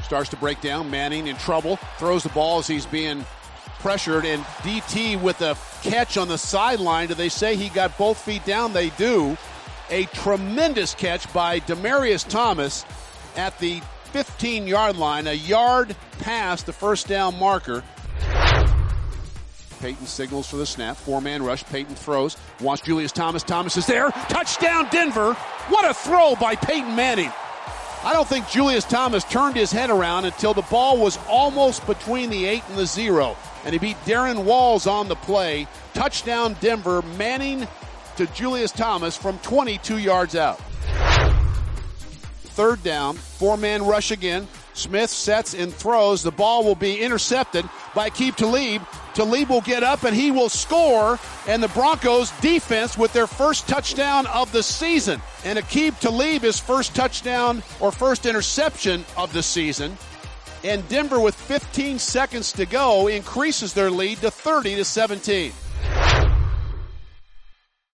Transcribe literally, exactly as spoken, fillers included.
Starts to break down. Manning in trouble. Throws the ball as he's being pressured. And D T with a catch on the sideline. Do they say he got both feet down? They do. A tremendous catch by Demaryius Thomas at the fifteen-yard line. A yard past the first down marker. Peyton signals for the snap. Four-man rush. Peyton throws. Wants Julius Thomas. Thomas is there. Touchdown, Denver. What a throw by Peyton Manning. I don't think Julius Thomas turned his head around until the ball was almost between the eight and the zero. And he beat Darren Walls on the play. Touchdown, Denver. Manning to Julius Thomas from twenty-two yards out. Third down. Four-man rush again. Smith sets and throws. The ball will be intercepted by Aqib Talib. Talib will get up and he will score. And the Broncos defense with their first touchdown of the season. And Aqib Talib his first touchdown or first interception of the season. And Denver with fifteen seconds to go increases their lead to thirty to seventeen.